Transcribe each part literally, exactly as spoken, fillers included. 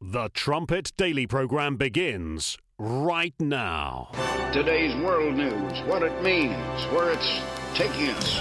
The Trumpet Daily Program begins right now. Today's world news, what it means, where it's taking us.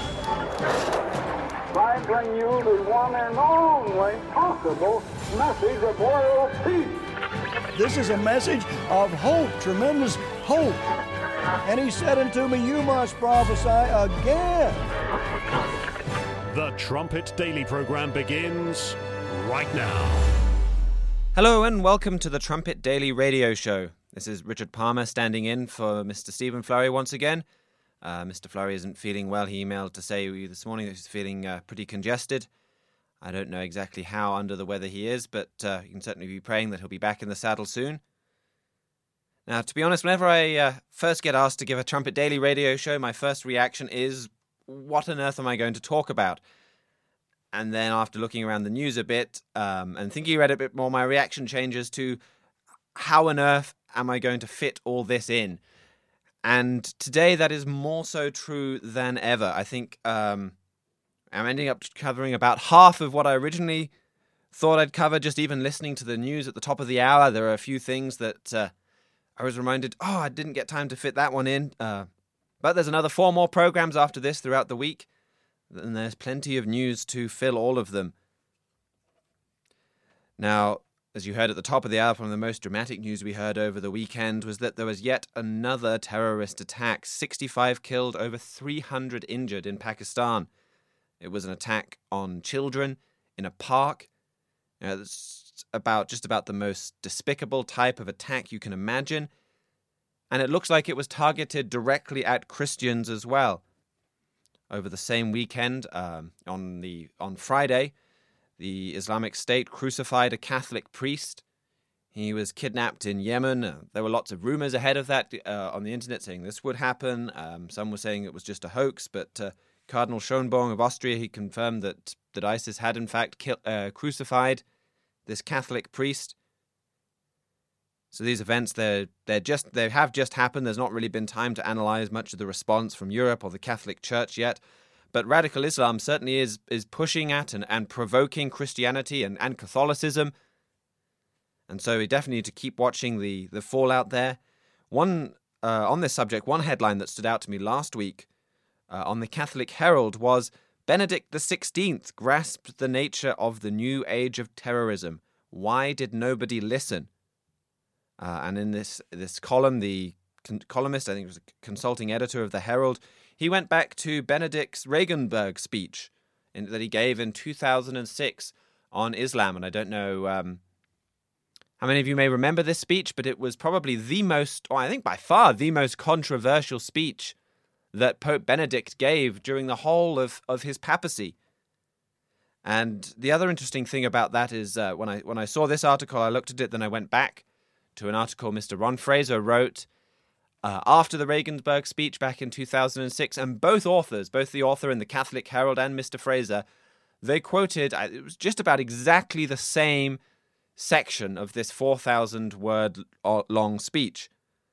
I bring you the one and only possible message of world peace. This is a message of hope, tremendous hope. And he said unto me, you must prophesy again. The Trumpet Daily Program begins right now. Hello and welcome to the Trumpet Daily Radio Show. This is Richard Palmer standing in for Mister Stephen Flurry once again. Uh, Mister Flurry isn't feeling well. He emailed to say this morning that he's feeling uh, pretty congested. I don't know exactly how under the weather he is, but uh, you can certainly be praying that he'll be back in the saddle soon. Now, to be honest, whenever I uh, first get asked to give a Trumpet Daily Radio Show, my first reaction is, what on earth am I going to talk about? And then after looking around the news a bit um, and thinking about it a bit more, my reaction changes to how on earth am I going to fit all this in? And today that is more so true than ever. I think um, I'm ending up covering about half of what I originally thought I'd cover, just even listening to the news at the top of the hour. There are a few things that uh, I was reminded, oh, I didn't get time to fit that one in. Uh, but there's another four more programs after this throughout the week. And there's plenty of news to fill all of them. Now, as you heard at the top of the hour, one of the most dramatic news we heard over the weekend was that there was yet another terrorist attack. sixty-five killed, over three hundred injured in Pakistan. It was an attack on children in a park. You know, it's about just about the most despicable type of attack you can imagine. And it looks like it was targeted directly at Christians as well. Over the same weekend, um, on the on Friday, the Islamic State crucified a Catholic priest. He was kidnapped in Yemen. Uh, there were lots of rumors ahead of that uh, on the internet saying this would happen. Um, some were saying it was just a hoax, but uh, Cardinal Schönborn of Austria, he confirmed that, that ISIS had in fact kill, uh, crucified this Catholic priest. So these events, they're, they're just, they have just happened. There's not really been time to analyze much of the response from Europe or the Catholic Church yet. But radical Islam certainly is is pushing at and, and provoking Christianity and, and Catholicism. And so we definitely need to keep watching the, the fallout there. One uh, on this subject, one headline that stood out to me last week uh, on the Catholic Herald was, Benedict the sixteenth grasped the nature of the new age of terrorism. Why did nobody listen? Uh, and in this this column, the con- columnist, I think it was a consulting editor of the Herald, he went back to Benedict's Regensburg speech in, that he gave in two thousand six on Islam. And I don't know um, how many of you may remember this speech, but it was probably the most, or I think by far the most controversial speech that Pope Benedict gave during the whole of, of his papacy. And the other interesting thing about that is uh, when I when I saw this article, I looked at it, then I went back to an article Mister Ron Fraser wrote uh, after the Regensburg speech back in two thousand six, and both authors, both the author in the Catholic Herald and Mister Fraser, they quoted, it was just about exactly the same section of this four thousand word long speech.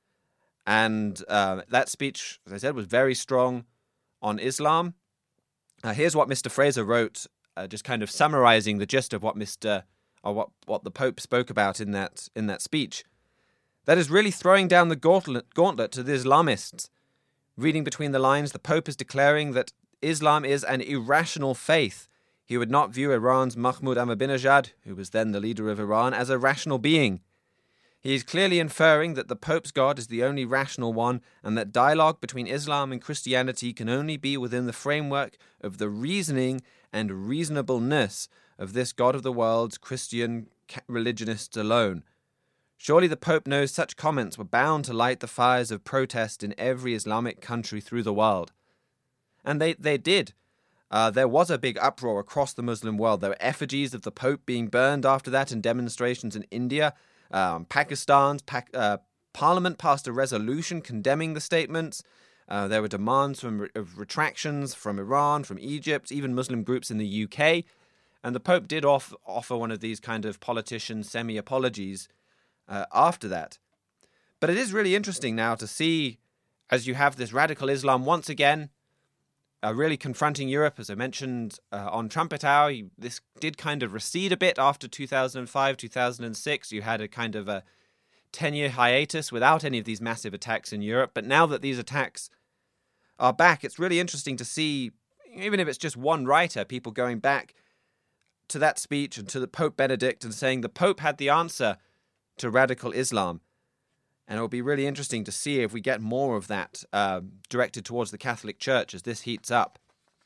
And uh, that speech, as I said, was very strong on Islam. Uh, here's what Mister Fraser wrote, uh, just kind of summarizing the gist of what Mister or what, what the Pope spoke about in that in that speech. That is really throwing down the gauntlet, gauntlet to the Islamists. Reading between the lines, the Pope is declaring that Islam is an irrational faith. He would not view Iran's Mahmoud Ahmadinejad, who was then the leader of Iran, as a rational being. He is clearly inferring that the Pope's God is the only rational one, and that dialogue between Islam and Christianity can only be within the framework of the reasoning and reasonableness of this God of the world's Christian religionists alone. Surely the Pope knows such comments were bound to light the fires of protest in every Islamic country through the world. And they, they did. Uh, there was a big uproar across the Muslim world. There were effigies of the Pope being burned after that in demonstrations in India. Um, Pakistan's Pac- uh, parliament passed a resolution condemning the statements. Uh, there were demands from re- of retractions from Iran, from Egypt, even Muslim groups in the U K. And the Pope did off- offer one of these kind of politician semi-apologies Uh, after that. But it is really interesting now to see, as you have this radical Islam once again uh, really confronting Europe. As I mentioned uh, on Trumpet Hour, you, this did kind of recede a bit after two thousand five, two thousand six. You had a kind of a ten-year hiatus without any of these massive attacks in Europe. But now that these attacks are back, it's really interesting to see, even if it's just one writer, people going back to that speech and to the Pope Benedict and saying the Pope had the answer to radical Islam. And it will be really interesting to see if we get more of that uh, directed towards the Catholic Church as this heats up.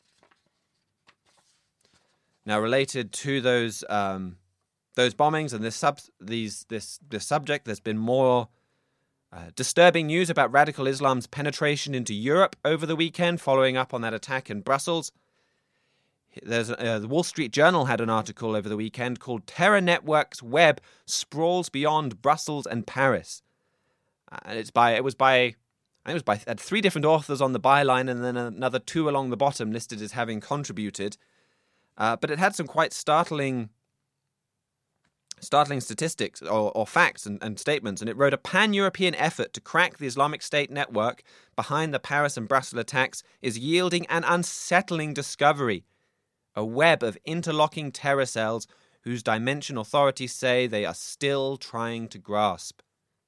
Now, related to those um, those bombings and this sub these this this subject, there's been more uh, disturbing news about radical Islam's penetration into Europe over the weekend, following up on that attack in Brussels. There's uh, the Wall Street Journal had an article over the weekend called "Terror Networks Web Sprawls Beyond Brussels and Paris." And it's by it was by I think it was by had three different authors on the byline, and then another two along the bottom listed as having contributed. Uh, but it had some quite startling, startling statistics or, or facts and, and statements. And it wrote, a pan-European effort to crack the Islamic State network behind the Paris and Brussels attacks is yielding an unsettling discovery: a web of interlocking terror cells whose dimension authorities say they are still trying to grasp.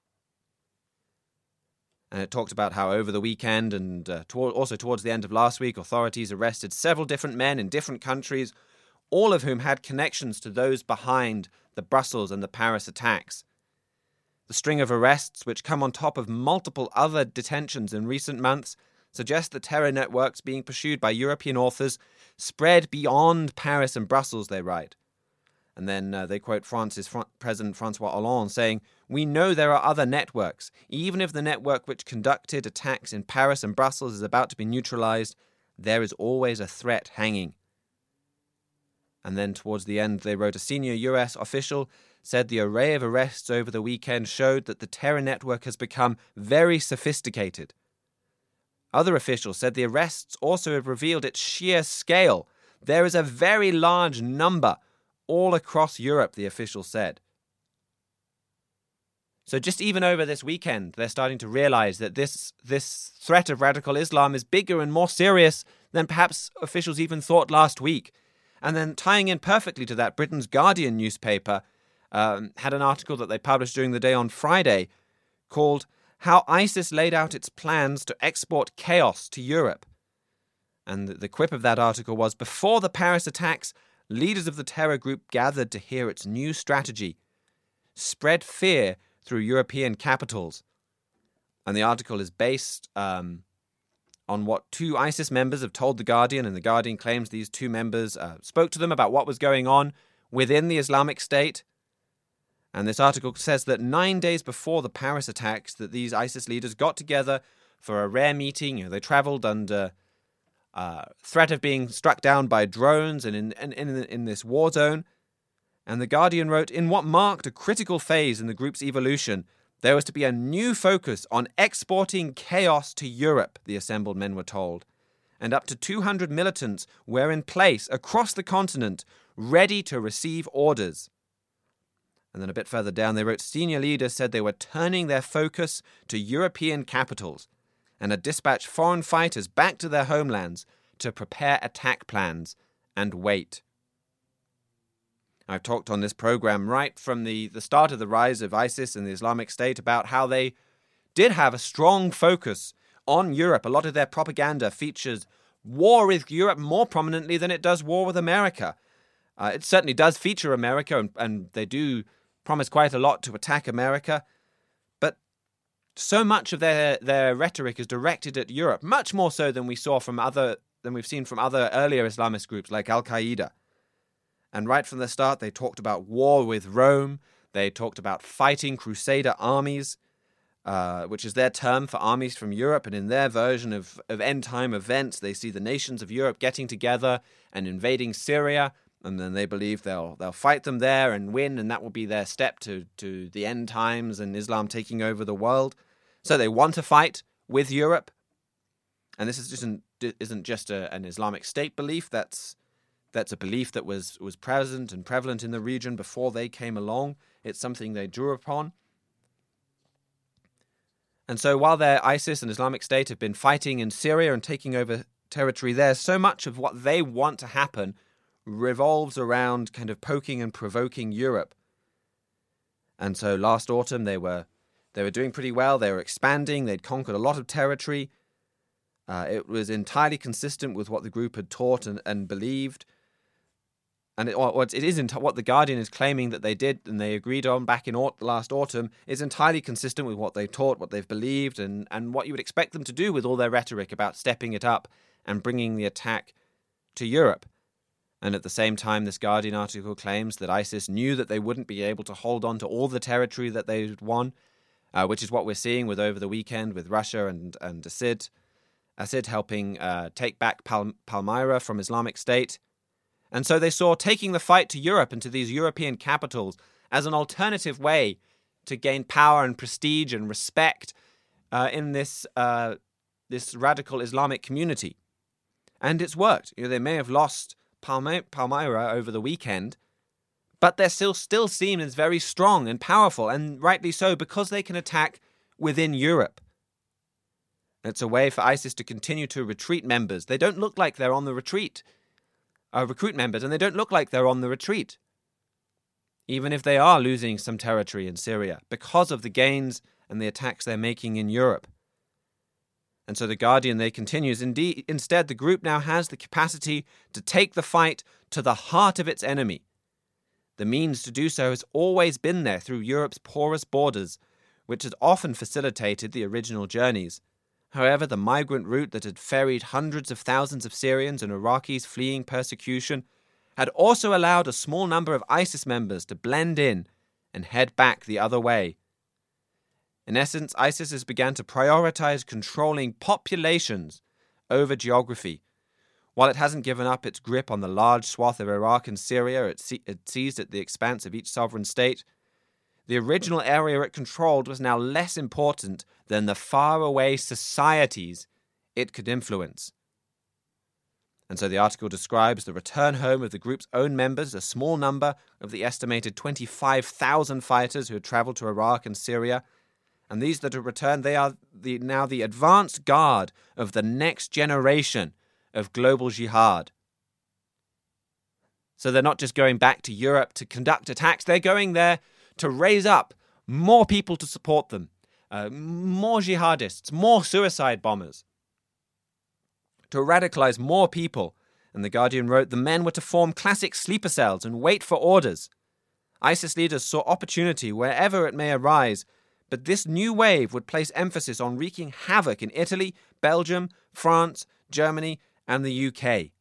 And it talked about how over the weekend and uh, to- also towards the end of last week, authorities arrested several different men in different countries, all of whom had connections to those behind the Brussels and the Paris attacks. The string of arrests, which come on top of multiple other detentions in recent months, suggest the terror networks being pursued by European authors spread beyond Paris and Brussels, they write. And then uh, they quote France's Fr- President Francois Hollande saying, "We know there are other networks. Even if the network which conducted attacks in Paris and Brussels is about to be neutralized, there is always a threat hanging." And then towards the end, they wrote, a senior U S official said the array of arrests over the weekend showed that the terror network has become very sophisticated. Other officials said the arrests also have revealed its sheer scale. There is a very large number all across Europe, the official said. So just even over this weekend, they're starting to realize that this this threat of radical Islam is bigger and more serious than perhaps officials even thought last week. And then tying in perfectly to that, Britain's Guardian newspaper um, had an article that they published during the day on Friday called "How ISIS Laid Out Its Plans to Export Chaos to Europe." And the, the quip of that article was, before the Paris attacks, leaders of the terror group gathered to hear its new strategy: spread fear through European capitals. And the article is based um, on what two ISIS members have told The Guardian, and The Guardian claims these two members uh, spoke to them about what was going on within the Islamic State. And this article says that nine days before the Paris attacks, that these ISIS leaders got together for a rare meeting. You know, they traveled under Uh, threat of being struck down by drones and in, in, in, in this war zone. And The Guardian wrote, in what marked a critical phase in the group's evolution, there was to be a new focus on exporting chaos to Europe, the assembled men were told. And up to two hundred militants were in place across the continent, ready to receive orders. And then a bit further down they wrote, senior leaders said they were turning their focus to European capitals and had dispatched foreign fighters back to their homelands to prepare attack plans and wait. I've talked on this program right from the, the start of the rise of ISIS and the Islamic State about how they did have a strong focus on Europe. A lot of their propaganda features war with Europe more prominently than it does war with America. Uh, it certainly does feature America, and, and they do promise quite a lot to attack America. So much of their, their rhetoric is directed at Europe, much more so than we saw from other than we've seen from other earlier Islamist groups like Al-Qaeda. And right from the start, they talked about war with Rome. They talked about fighting Crusader armies, uh, which is their term for armies from Europe. And in their version of, of end-time events, they see the nations of Europe getting together and invading Syria. And then they believe they'll they'll fight them there and win, and that will be their step to, to the end times and Islam taking over the world. So they want to fight with Europe. And this is just an, isn't just a, an Islamic State belief. That's that's a belief that was, was present and prevalent in the region before they came along. It's something they drew upon. And so while their ISIS and Islamic State have been fighting in Syria and taking over territory there, so much of what they want to happen revolves around kind of poking and provoking Europe. And so last autumn they were they were doing pretty well. They were expanding. They'd conquered a lot of territory. Uh, it was entirely consistent with what the group had taught and, and believed. And it, what it is what the Guardian is claiming that they did and they agreed on back in aut- last autumn is entirely consistent with what they taught, what they've believed, and, and what you would expect them to do with all their rhetoric about stepping it up and bringing the attack to Europe. And at the same time, this Guardian article claims that ISIS knew that they wouldn't be able to hold on to all the territory that they'd won, uh, which is what we're seeing with over the weekend with Russia and, and Assad. Assad helping uh, take back Pal- Palmyra from Islamic State. And so they saw taking the fight to Europe and to these European capitals as an alternative way to gain power and prestige and respect uh, in this uh, this radical Islamic community. And it's worked. You know, they may have lost Palmy- Palmyra over the weekend, but they're still still seen as very strong and powerful, and rightly so, because they can attack within Europe. It's a way for ISIS to continue to retreat members. They don't look like they're on the retreat. Uh, recruit members, and they don't look like they're on the retreat, even if they are losing some territory in Syria, because of the gains and the attacks they're making in Europe. And so the Guardian, they continues, indeed, instead, the group now has the capacity to take the fight to the heart of its enemy. The means to do so has always been there through Europe's porous borders, which had often facilitated the original journeys. However, the migrant route that had ferried hundreds of thousands of Syrians and Iraqis fleeing persecution had also allowed a small number of ISIS members to blend in and head back the other way. In essence, ISIS has begun to prioritize controlling populations over geography. While it hasn't given up its grip on the large swath of Iraq and Syria it, se- it seized at the expanse of each sovereign state, the original area it controlled was now less important than the faraway societies it could influence. And so the article describes the return home of the group's own members, a small number of the estimated twenty-five thousand fighters who had traveled to Iraq and Syria. And these that have returned, they are the, now the advanced guard of the next generation of global jihad. So they're not just going back to Europe to conduct attacks, they're going there to raise up more people to support them, uh, more jihadists, more suicide bombers, to radicalize more people. And the Guardian wrote, the men were to form classic sleeper cells and wait for orders. ISIS leaders saw opportunity wherever it may arise, but this new wave would place emphasis on wreaking havoc in Italy, Belgium, France, Germany, and the U K.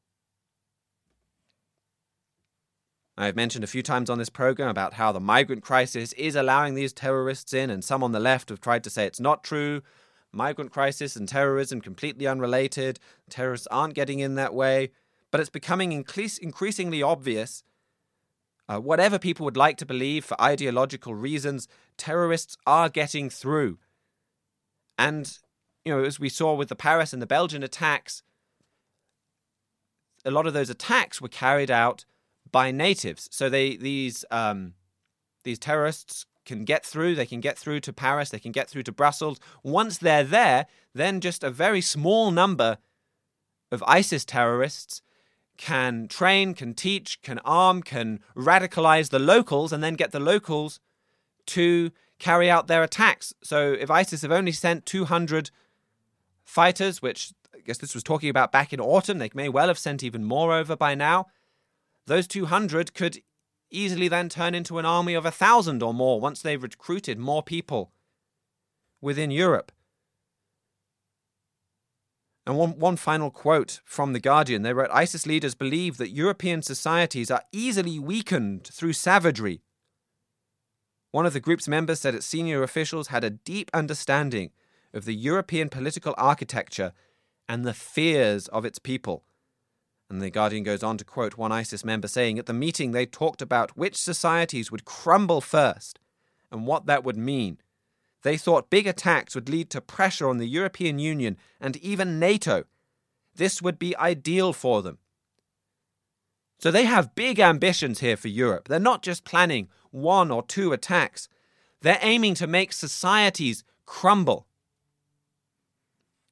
I've mentioned a few times on this program about how the migrant crisis is allowing these terrorists in, and some on the left have tried to say it's not true. Migrant crisis and terrorism completely unrelated. Terrorists aren't getting in that way. But it's becoming increase- increasingly obvious, uh, whatever people would like to believe for ideological reasons, terrorists are getting through. And, you know, as we saw with the Paris and the Belgian attacks, a lot of those attacks were carried out by natives. So they these um, these terrorists can get through. They can get through to Paris. They can get through to Brussels. Once they're there, then just a very small number of ISIS terrorists can train, can teach, can arm, can radicalize the locals, and then get the locals to carry out their attacks. So if ISIS have only sent two hundred fighters, which I guess this was talking about back in autumn, they may well have sent even more over by now. Those two hundred could easily then turn into an army of a thousand or more once they've recruited more people within Europe. And one, one final quote from The Guardian. They wrote, ISIS leaders believe that European societies are easily weakened through savagery. One of the group's members said its senior officials had a deep understanding of the European political architecture and the fears of its people. And The Guardian goes on to quote one ISIS member saying, at the meeting they talked about which societies would crumble first and what that would mean. They thought big attacks would lead to pressure on the European Union and even NATO. This would be ideal for them. So they have big ambitions here for Europe. They're not just planning one or two attacks. They're aiming to make societies crumble.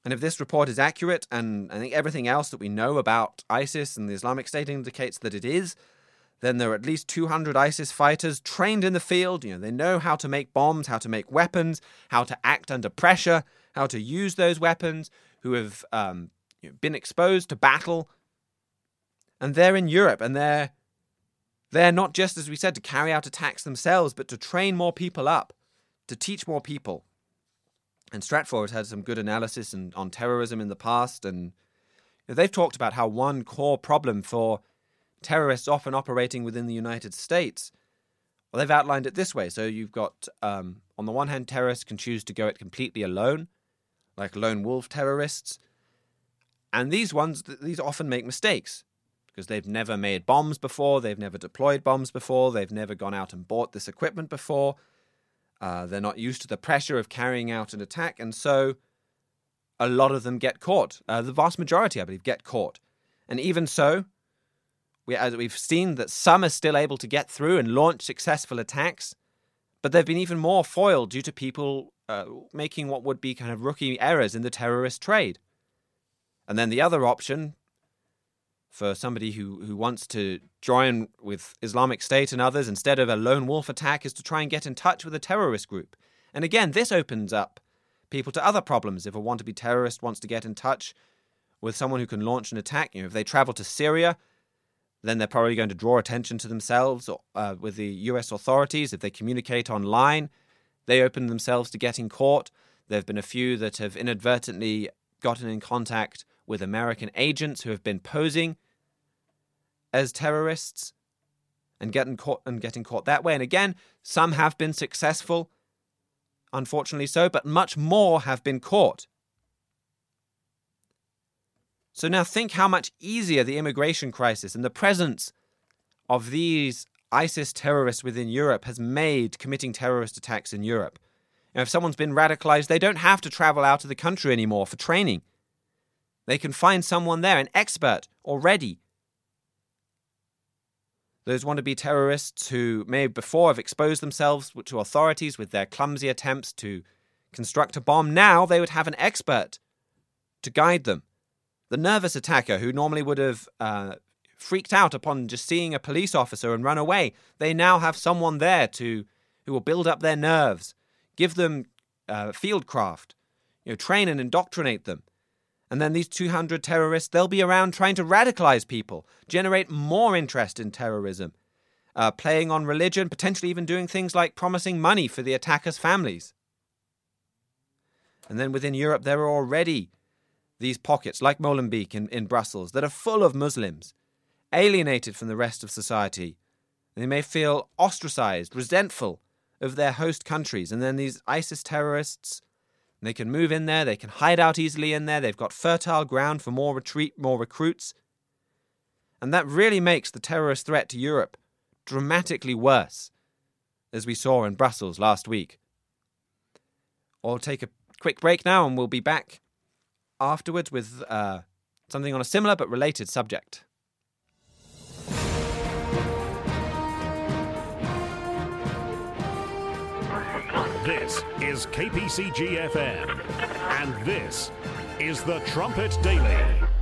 And if this report is accurate, and I think everything else that we know about ISIS and the Islamic State indicates that it is, then there are at least two hundred ISIS fighters trained in the field. You know, they know how to make bombs, how to make weapons, how to act under pressure, how to use those weapons, who have um, you know, been exposed to battle. And they're in Europe, and they're, they're not just, as we said, to carry out attacks themselves, but to train more people up, to teach more people. And Stratfor has had some good analysis in, on terrorism in the past, and they've talked about how one core problem for terrorists often operating within the United States, well, they've outlined it this way. So you've got, um, on the one hand, terrorists can choose to go it completely alone, like lone wolf terrorists. And these ones, these often make mistakes because they've never made bombs before, they've never deployed bombs before, they've never gone out and bought this equipment before. Uh, they're not used to the pressure of carrying out an attack, and so a lot of them get caught. Uh, the vast majority, I believe, get caught. And even so, we, as we've seen that some are still able to get through and launch successful attacks, but they've been even more foiled due to people uh, making what would be kind of rookie errors in the terrorist trade. And then the other option for somebody who, who wants to join with Islamic State and others instead of a lone wolf attack is to try and get in touch with a terrorist group. And again, this opens up people to other problems. If a want-to-be terrorist wants to get in touch with someone who can launch an attack, you know, if they travel to Syria, then they're probably going to draw attention to themselves or, uh, with the U S authorities. If they communicate online, they open themselves to getting caught. There have been a few that have inadvertently gotten in contact with American agents who have been posing as terrorists and getting caught and getting caught that way. And again, some have been successful, unfortunately so, but much more have been caught. So now think how much easier the immigration crisis and the presence of these ISIS terrorists within Europe has made committing terrorist attacks in Europe. Now, if someone's been radicalized, they don't have to travel out of the country anymore for training. They can find someone there, an expert already. Those want-to-be terrorists who may before have exposed themselves to authorities with their clumsy attempts to construct a bomb, now they would have an expert to guide them. The nervous attacker who normally would have uh, freaked out upon just seeing a police officer and run away, they now have someone there to who will build up their nerves, give them uh, fieldcraft, you know, train and indoctrinate them. And then these two hundred terrorists, they'll be around trying to radicalize people, generate more interest in terrorism, uh, playing on religion, potentially even doing things like promising money for the attackers' families. And then within Europe, there are already these pockets, like Molenbeek in, in Brussels, that are full of Muslims, alienated from the rest of society. And they may feel ostracized, resentful of their host countries. And then these ISIS terrorists, they can move in there, they can hide out easily in there, they've got fertile ground for more retreat, more recruits. And that really makes the terrorist threat to Europe dramatically worse, as we saw in Brussels last week. I'll take a quick break now and we'll be back afterwards with uh, something on a similar but related subject. This is K P C G F M, and this is the Trumpet Daily.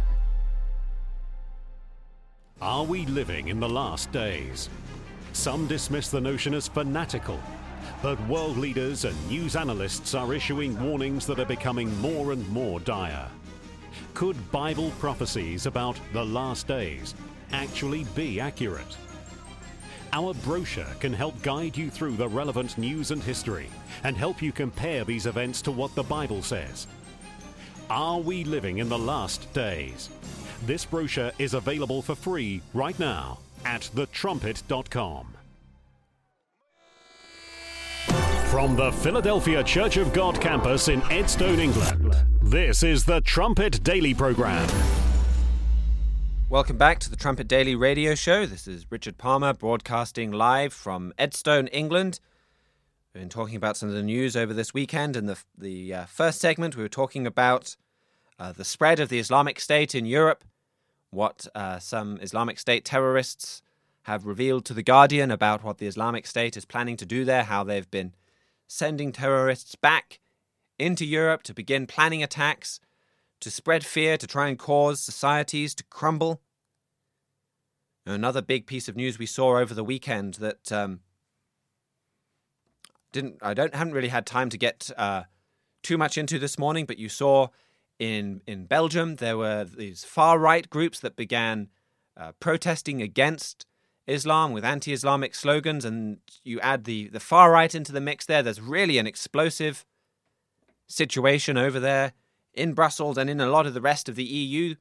Are we living in the last days? Some dismiss the notion as fanatical, but world leaders and news analysts are issuing warnings that are becoming more and more dire. Could Bible prophecies about the last days actually be accurate? Our brochure can help guide you through the relevant news and history and help you compare these events to what the Bible says. Are we living in the last days? This brochure is available for free right now at the trumpet dot com. From the Philadelphia Church of God campus in Edstone, England, this is the Trumpet Daily Program. Welcome back to the Trumpet Daily Radio Show. This is Richard Palmer broadcasting live from Edstone, England. We've been talking about some of the news over this weekend. In the the uh, first segment, we were talking about uh, the spread of the Islamic State in Europe, what uh, some Islamic State terrorists have revealed to The Guardian about what the Islamic State is planning to do there, how they've been sending terrorists back into Europe to begin planning attacks, to spread fear, to try and cause societies to crumble. Another big piece of news we saw over the weekend that um, didn't I don't haven't really had time to get uh, too much into this morning, but you saw in in Belgium there were these far right groups that began uh, protesting against Islam with anti-Islamic slogans, and you add the the far right into the mix there. There's really an explosive situation over there in Brussels and in a lot of the rest of the E U.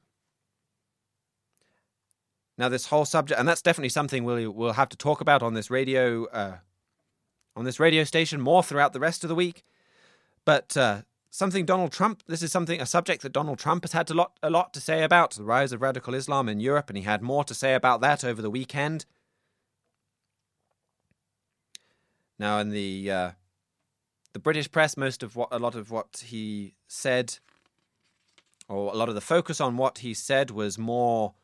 Now, this whole subject, and that's definitely something we'll we'll have to talk about on this radio uh, on this radio station more throughout the rest of the week. But uh, something Donald Trump, this is something a subject that Donald Trump has had a lot a lot to say about, the rise of radical Islam in Europe, and he had more to say about that over the weekend. Now, in the uh, the British press, most of what a lot of what he said, or a lot of the focus on what he said, was more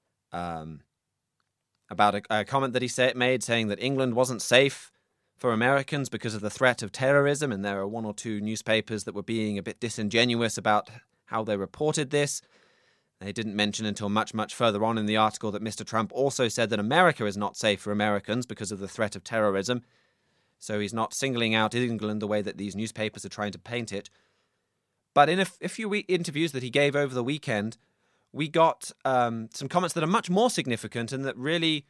Um, about a, a comment that he say, made saying that England wasn't safe for Americans because of the threat of terrorism, and there are one or two newspapers that were being a bit disingenuous about how they reported this. They didn't mention until much, much further on in the article that Mister Trump also said that America is not safe for Americans because of the threat of terrorism. So he's not singling out England the way that these newspapers are trying to paint it. But in a, a few interviews that he gave over the weekend, we got um, some comments that are much more significant and that really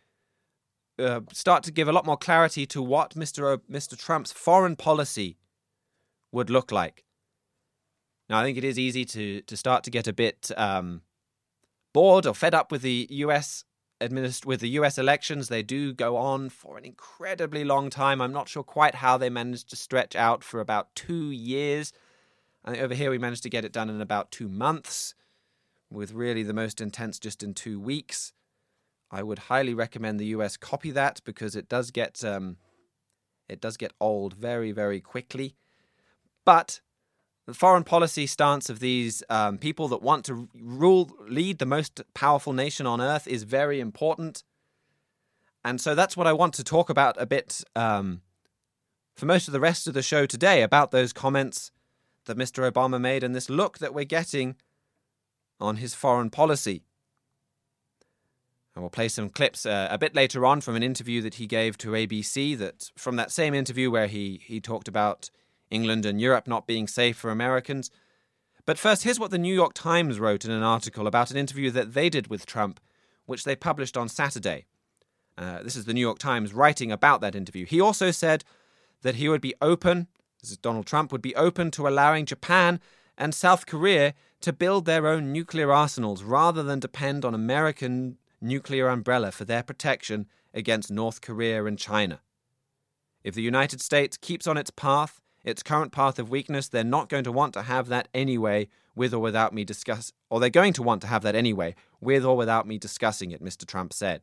uh, start to give a lot more clarity to what Mister O- Mister Trump's foreign policy would look like. Now, I think it is easy to to start to get a bit um, bored or fed up with the U S administ- with the U S elections. They do go on for an incredibly long time. I'm not sure quite how they managed to stretch out for about two years. I think over here we managed to get it done in about two months. With really the most intense just in two weeks. I would highly recommend the U S copy that because it does get um, it does get old very, very quickly. But the foreign policy stance of these um, people that want to rule, lead the most powerful nation on earth is very important. And so that's what I want to talk about a bit um, for most of the rest of the show today, about those comments that Mister Obama made and this look that we're getting on his foreign policy. And we'll play some clips uh, a bit later on from an interview that he gave to A B C, that from that same interview where he, he talked about England and Europe not being safe for Americans. But first, here's what the New York Times wrote in an article about an interview that they did with Trump, which they published on Saturday. Uh, this is the New York Times writing about that interview. He also said that he would be open, this is Donald Trump, would be open to allowing Japan and South Korea to build their own nuclear arsenals rather than depend on American nuclear umbrella for their protection against North Korea and China. If the United States keeps on its path, its current path of weakness, they're not going to want to have that anyway, with or without me discuss, or they're going to want to have that anyway, with or without me discussing it, Mister Trump said.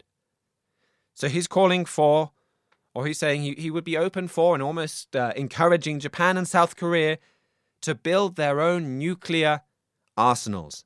So he's calling for, or he's saying he, he would be open for and almost uh, encouraging Japan and South Korea to build their own nuclear arsenals.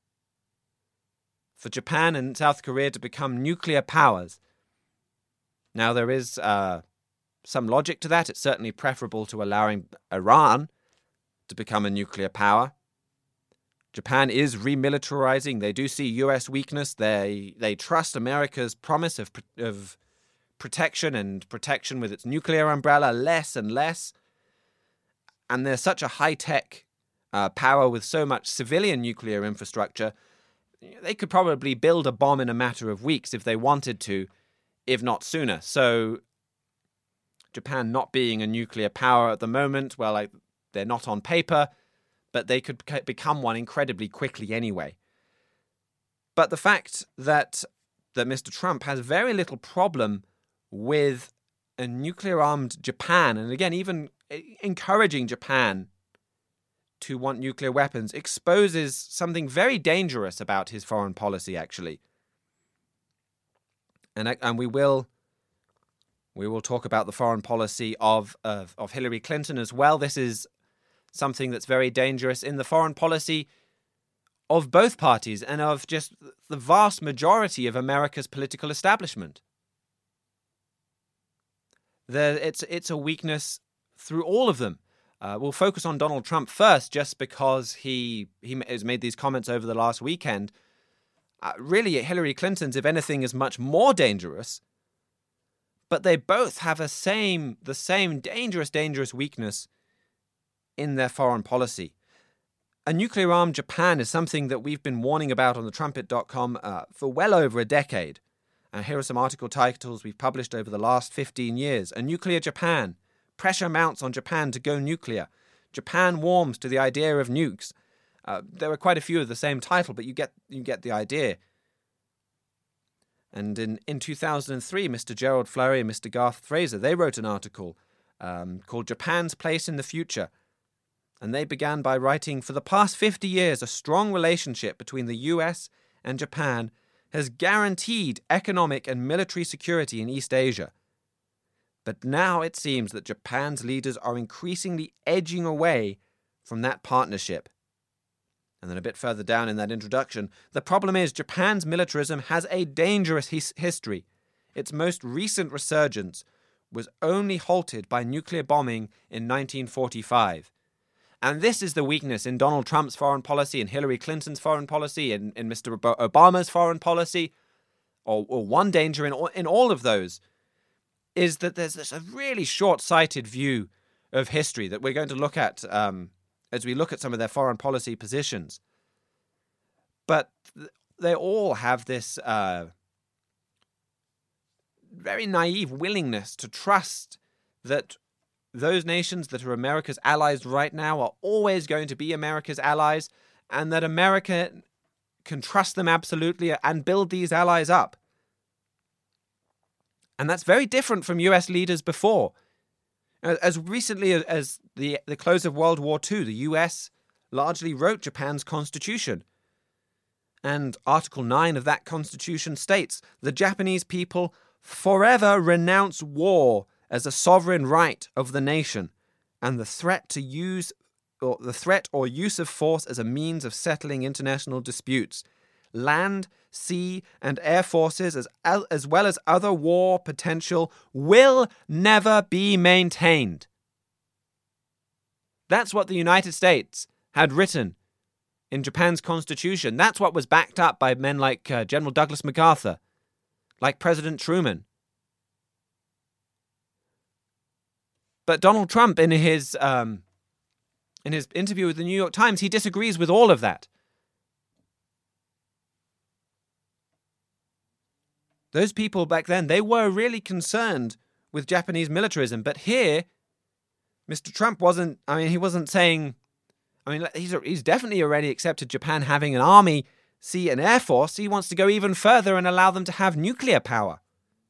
For Japan and South Korea to become nuclear powers. Now, there is uh, some logic to that. It's certainly preferable to allowing Iran to become a nuclear power. Japan is remilitarizing. They do see U S weakness. They they trust America's promise of of protection and protection with its nuclear umbrella less and less. And they're such a high-tech uh, power with so much civilian nuclear infrastructure, they could probably build a bomb in a matter of weeks if they wanted to, if not sooner. So Japan not being a nuclear power at the moment, well, like, they're not on paper, but they could become one incredibly quickly anyway. But the fact that that Mister Trump has very little problem with a nuclear-armed Japan, and again, even encouraging Japan to want nuclear weapons, exposes something very dangerous about his foreign policy, actually. And and we will we will talk about the foreign policy of, of of Hillary Clinton as well. This is something that's very dangerous in the foreign policy of both parties and of just the vast majority of America's political establishment. There, it's it's a weakness through all of them. Uh, we'll focus on Donald Trump first, just because he he has made these comments over the last weekend. Uh, really, Hillary Clinton's, if anything, is much more dangerous. But they both have a same the same dangerous, dangerous weakness in their foreign policy. A nuclear-armed Japan is something that we've been warning about on the trumpet dot com uh, for well over a decade. Uh, here are some article titles we've published over the last fifteen years. A nuclear Japan. Pressure mounts on Japan to go nuclear. Japan warms to the idea of nukes. Uh, there were quite a few of the same title, but you get you get the idea. And in, in two thousand three, Mister Gerald Flurry and Mister Garth Fraser, they wrote an article um, called Japan's Place in the Future. And they began by writing, for the past fifty years, a strong relationship between the U S and Japan has guaranteed economic and military security in East Asia. But now it seems that Japan's leaders are increasingly edging away from that partnership. And then a bit further down in that introduction, the problem is Japan's militarism has a dangerous his- history. Its most recent resurgence was only halted by nuclear bombing in nineteen forty-five. And this is the weakness in Donald Trump's foreign policy, in Hillary Clinton's foreign policy, in, in Mister Obama's foreign policy, or, or one danger in all, in all of those, is that there's this a really short-sighted view of history that we're going to look at um, as we look at some of their foreign policy positions. But th- they all have this uh, very naive willingness to trust that those nations that are America's allies right now are always going to be America's allies, and that America can trust them absolutely and build these allies up. And that's very different from U S leaders before. As recently as the, the close of World War Two, the U S largely wrote Japan's constitution. And Article nine of that constitution states, the Japanese people forever renounce war as a sovereign right of the nation, and the threat to use or the threat or use of force as a means of settling international disputes. Land, sea, and air forces, as, as well as other war potential, will never be maintained. That's what the United States had written in Japan's constitution. That's what was backed up by men like uh, General Douglas MacArthur, like President Truman. But Donald Trump, in his um, in his interview with the New York Times, he disagrees with all of that. Those people back then, they were really concerned with Japanese militarism. But here, Mister Trump wasn't, I mean, he wasn't saying, I mean, he's, he's definitely already accepted Japan having an army, sea, and air force. He wants to go even further and allow them to have nuclear power.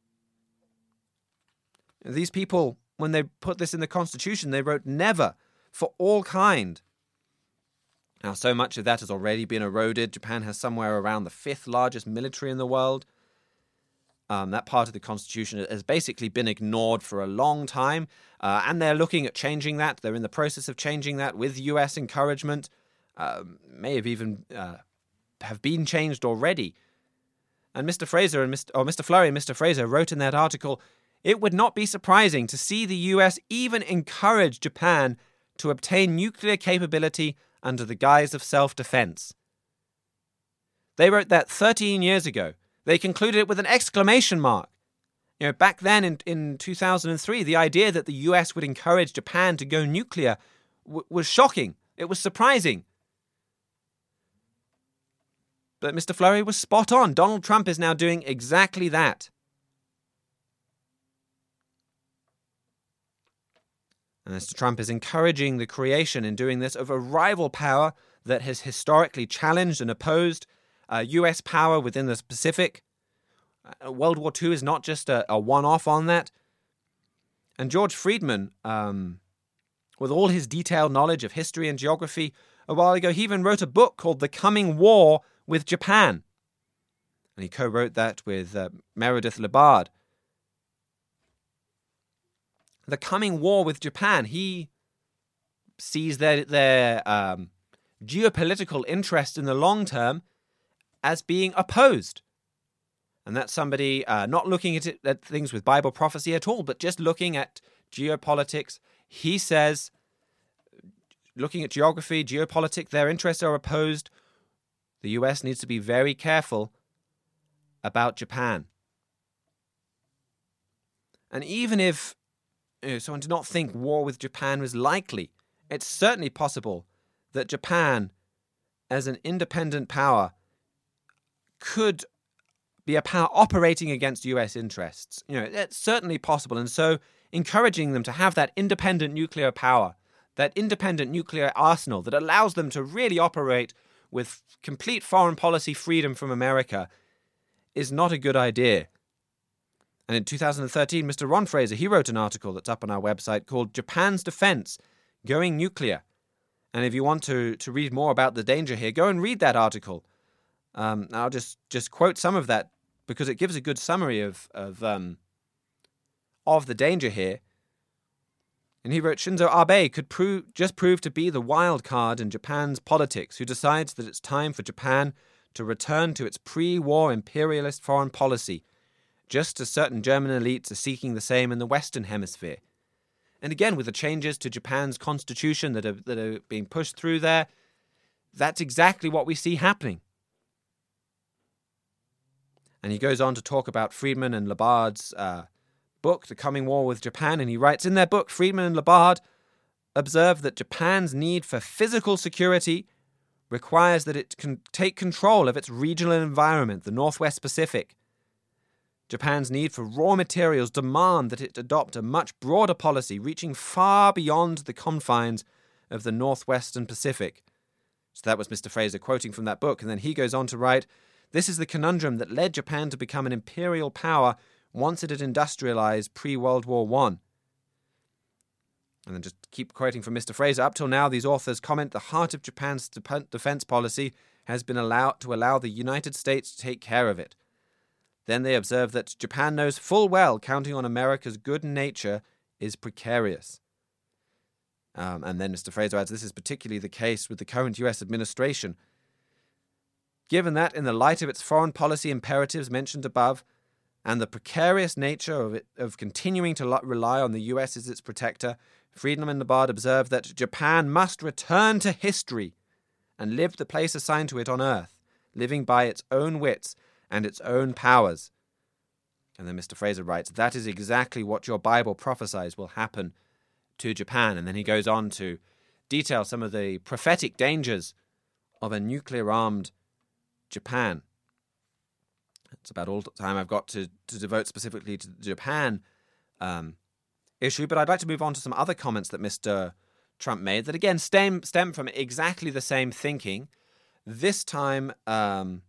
These people, when they put this in the Constitution, they wrote never for all kind. Now, so much of that has already been eroded. Japan has somewhere around the fifth largest military in the world. Um, that part of the Constitution has basically been ignored for a long time, uh, and they're looking at changing that. They're in the process of changing that with U S encouragement. Uh, may have even uh, have been changed already. And Mister Fraser and Mister or Mister Flurry and Mister Fraser wrote in that article, it would not be surprising to see the U S even encourage Japan to obtain nuclear capability under the guise of self-defense. They wrote that thirteen years ago. They concluded it with an exclamation mark. You know, back then in, in two thousand three, the idea that the U S would encourage Japan to go nuclear w- was shocking. It was surprising. But Mister Flurry was spot on. Donald Trump is now doing exactly that. And Mister Trump is encouraging the creation in doing this of a rival power that has historically challenged and opposed Uh, U S power within the Pacific. Uh, World War Two is not just a, a one-off on that. And George Friedman, um, with all his detailed knowledge of history and geography, a while ago, he even wrote a book called The Coming War with Japan. And he co-wrote that with uh, Meredith Libard. The Coming War with Japan, he sees their, their um, geopolitical interest in the long term as being opposed. And that's somebody uh, not looking at, it, at things with Bible prophecy at all, but just looking at geopolitics. He says looking at geography, geopolitics, their interests are opposed. The U S needs to be very careful about Japan. And even if you know, someone did not think war with Japan was likely, it's certainly possible that Japan, as an independent power, could be a power operating against U S interests. You know, it's certainly possible. And so encouraging them to have that independent nuclear power, that independent nuclear arsenal that allows them to really operate with complete foreign policy freedom from America is not a good idea. And in two thousand thirteen, Mister Ron Fraser, he wrote an article that's up on our website called Japan's Defense, Going Nuclear. And if you want to, to read more about the danger here, go and read that article. Um, I'll just, just quote some of that because it gives a good summary of of, um, of the danger here. And he wrote, Shinzo Abe could prove, just prove to be the wild card in Japan's politics who decides that it's time for Japan to return to its pre-war imperialist foreign policy, just as certain German elites are seeking the same in the Western Hemisphere. And again, with the changes to Japan's constitution that are, that are being pushed through there, that's exactly what we see happening. And he goes on to talk about Friedman and Labard's uh, book, The Coming War with Japan, and he writes, in their book, Friedman and Labard observe that Japan's need for physical security requires that it can take control of its regional environment, the Northwest Pacific. Japan's need for raw materials demand that it adopt a much broader policy, reaching far beyond the confines of the Northwestern Pacific. So that was Mister Fraser quoting from that book, and then he goes on to write, this is the conundrum that led Japan to become an imperial power once it had industrialized pre-World War One. And then just keep quoting from Mister Fraser. Up till now, these authors comment the heart of Japan's defense policy has been allowed to allow the United States to take care of it. Then they observe that Japan knows full well counting on America's good nature is precarious. Um, and then Mister Fraser adds, this is particularly the case with the current U S administration. Given that, in the light of its foreign policy imperatives mentioned above, and the precarious nature of it, of continuing to rely on the U S as its protector, Friedman and Labard observe that Japan must return to history and live the place assigned to it on earth, living by its own wits and its own powers. And then Mister Fraser writes, that is exactly what your Bible prophesies will happen to Japan. And then he goes on to detail some of the prophetic dangers of a nuclear-armed Japan. It's about all the time I've got to, to devote specifically to the Japan um, issue, but I'd like to move on to some other comments that Mister Trump made that, again, stem, stem from exactly the same thinking, this time um,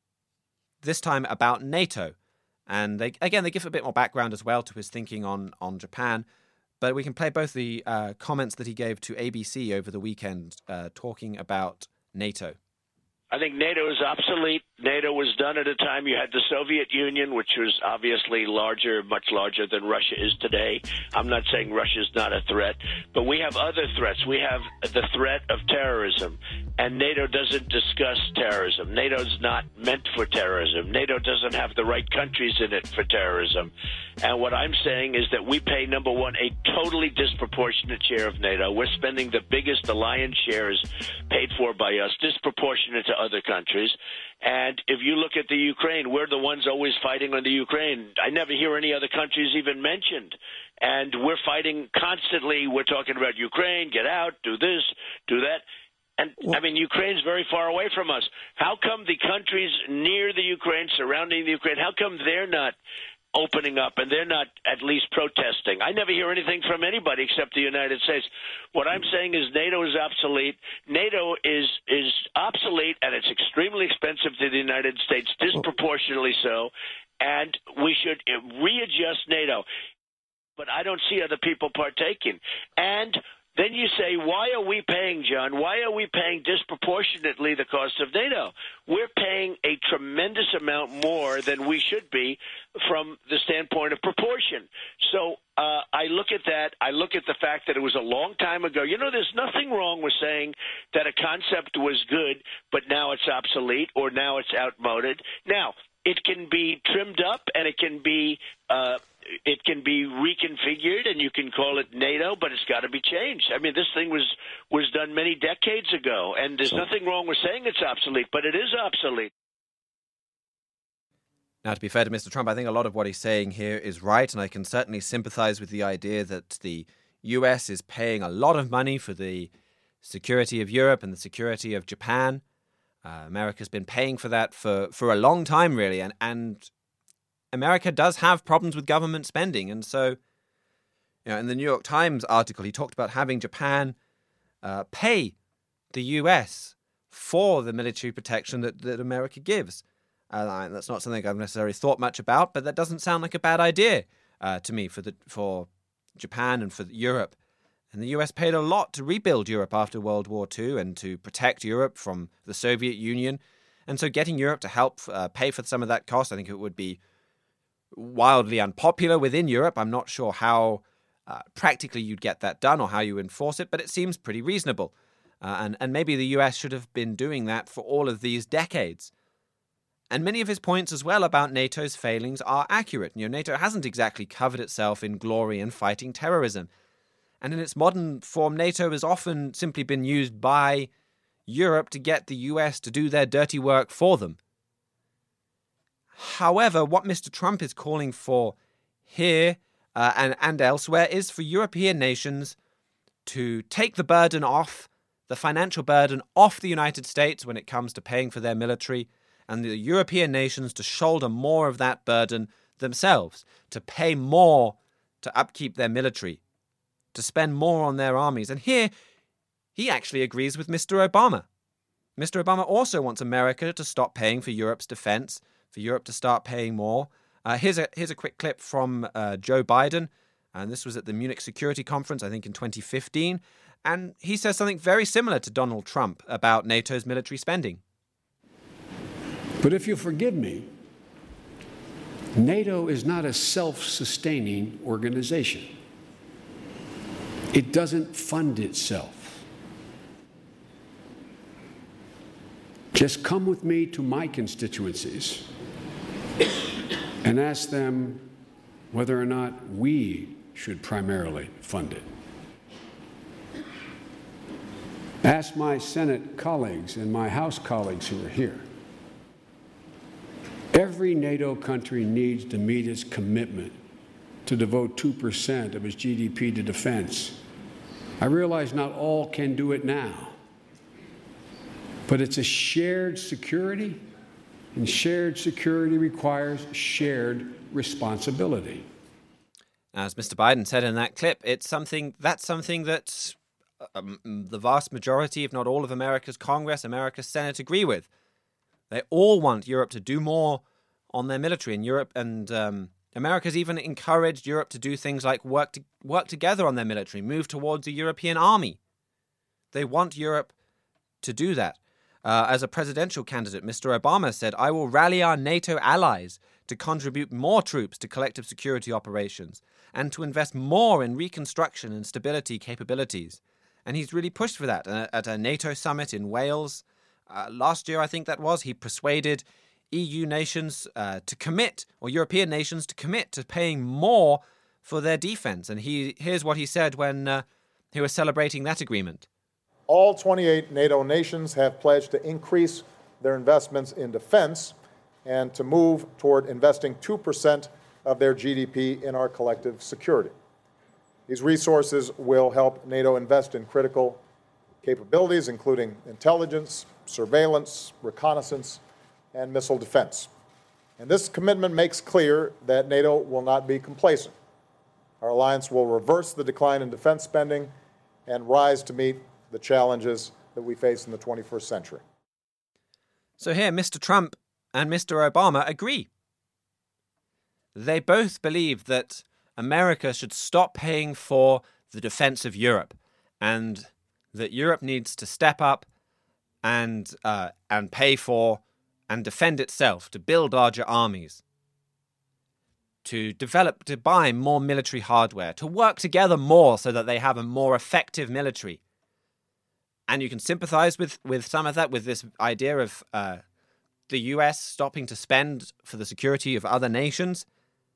this time about NATO. And they, again, they give a bit more background as well to his thinking on, on Japan, but we can play both the uh, comments that he gave to A B C over the weekend uh, talking about NATO. I think NATO is obsolete. NATO was done at a time you had the Soviet Union, which was obviously larger, much larger than Russia is today. I'm not saying Russia is not a threat, but we have other threats. We have the threat of terrorism, and NATO doesn't discuss terrorism. NATO's not meant for terrorism. NATO doesn't have the right countries in it for terrorism. And what I'm saying is that we pay, number one, a totally disproportionate share of NATO. We're spending the biggest, the lion's share is paid for by us, disproportionate to other countries. And if you look at the Ukraine, we're the ones always fighting on the Ukraine. I never hear any other countries even mentioned. And we're fighting constantly. We're talking about Ukraine, get out, do this, do that. And, I mean, Ukraine's very far away from us. How come the countries near the Ukraine, surrounding the Ukraine, how come they're not opening up and they're not at least protesting? I never hear anything from anybody except the United States. What I'm saying is NATO is obsolete. NATO is is obsolete, and it's extremely expensive to the United States, disproportionately so, and we should readjust NATO. But I don't see other people partaking. And then you say, why are we paying, John? Why are we paying disproportionately the cost of NATO? We're paying a tremendous amount more than we should be from the standpoint of proportion. So uh, I look at that. I look at the fact that it was a long time ago. You know, there's nothing wrong with saying that a concept was good, but now it's obsolete or now it's outmoded. Now, it can be trimmed up and it can be uh, it can be reconfigured, and you can call it NATO, but it's got to be changed. I mean, this thing was was done many decades ago, and there's nothing wrong with saying it's obsolete, but it is obsolete. Now, to be fair to Mister Trump, I think a lot of what he's saying here is right, and I can certainly sympathize with the idea that the U S is paying a lot of money for the security of Europe and the security of Japan. Uh, America's been paying for that for, for a long time, really, and, and America does have problems with government spending. And so, you know, in the New York Times article, he talked about having Japan uh, pay the U S for the military protection that, that America gives. Uh, that's not something I've necessarily thought much about, but that doesn't sound like a bad idea uh, to me for the for Japan and for Europe. And the U S paid a lot to rebuild Europe after World War Two and to protect Europe from the Soviet Union. And so getting Europe to help uh, pay for some of that cost, I think it would be wildly unpopular within Europe. I'm not sure how uh, practically you'd get that done or how you enforce it, but it seems pretty reasonable. Uh, and, and maybe the U S should have been doing that for all of these decades. And many of his points as well about NATO's failings are accurate. You know, NATO hasn't exactly covered itself in glory in fighting terrorism. And in its modern form, NATO has often simply been used by Europe to get the U S to do their dirty work for them. However, what Mister Trump is calling for here uh, and, and elsewhere is for European nations to take the burden off, the financial burden off the United States when it comes to paying for their military, and the European nations to shoulder more of that burden themselves, to pay more to upkeep their military, to spend more on their armies. And here, he actually agrees with Mister Obama. Mister Obama also wants America to stop paying for Europe's defense, for Europe to start paying more. Uh, here's a here's a quick clip from uh, Joe Biden, and this was at the Munich Security Conference, I think in twenty fifteen, and he says something very similar to Donald Trump about NATO's military spending. But if you forgive me, NATO is not a self-sustaining organization. It doesn't fund itself. Just come with me to my constituencies and ask them whether or not we should primarily fund it. Ask my Senate colleagues and my House colleagues who are here. Every NATO country needs to meet its commitment to devote two percent of its G D P to defense. I realize not all can do it now, but it's a shared security, and shared security requires shared responsibility. As Mister Biden said in that clip, it's something that's something that um, the vast majority, if not all of America's Congress, America's Senate agree with. They all want Europe to do more on their military, and Europe and um, America's even encouraged Europe to do things like work to, work together on their military, move towards a European army. They want Europe to do that. Uh, as a presidential candidate, Mister Obama said, "I will rally our NATO allies to contribute more troops to collective security operations and to invest more in reconstruction and stability capabilities." And he's really pushed for that. Uh, at a NATO summit in Wales Uh, last year, I think that was, he persuaded E U nations uh, to commit, or European nations to commit to paying more for their defense. And he here's what he said when uh, he was celebrating that agreement. All twenty-eight NATO nations have pledged to increase their investments in defense and to move toward investing two percent of their G D P in our collective security. These resources will help NATO invest in critical capabilities, including intelligence, surveillance, reconnaissance, and missile defense. And this commitment makes clear that NATO will not be complacent. Our alliance will reverse the decline in defense spending and rise to meet the challenges that we face in the twenty-first century. So here, Mister Trump and Mister Obama agree. They both believe that America should stop paying for the defense of Europe, and that Europe needs to step up and uh, and pay for and defend itself, to build larger armies, to develop, to buy more military hardware, to work together more so that they have a more effective military. And you can sympathize with, with some of that, with this idea of uh, the U S stopping to spend for the security of other nations.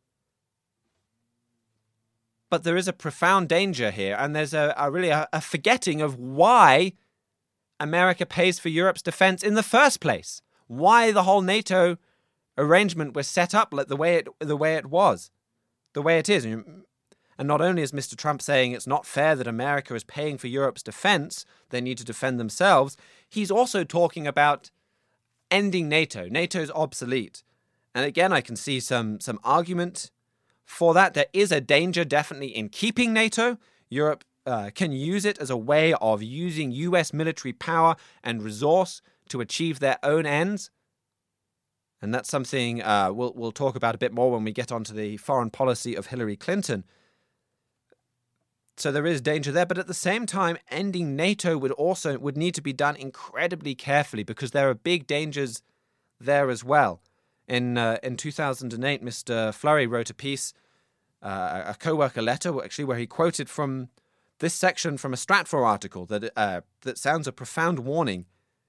But there is a profound danger here, and there's a, a really a, a forgetting of why America pays for Europe's defense in the first place. Why the whole NATO arrangement was set up like the way it the way it was, the way it is. And not only is Mister Trump saying it's not fair that America is paying for Europe's defense, they need to defend themselves, he's also talking about ending NATO. NATO's obsolete. And again, I can see some some argument for that. There is a danger definitely in keeping NATO. Europe uh, can use it as a way of using U S military power and resource to achieve their own ends. And that's something uh, we'll, we'll talk about a bit more when we get onto the foreign policy of Hillary Clinton. So there is danger there, but at the same time, ending NATO would also would need to be done incredibly carefully because there are big dangers there as well. In uh, in two thousand eight, Mister Fleury wrote a piece, uh, a co-worker letter, actually, where he quoted from this section from a Stratfor article that uh, that sounds a profound warning.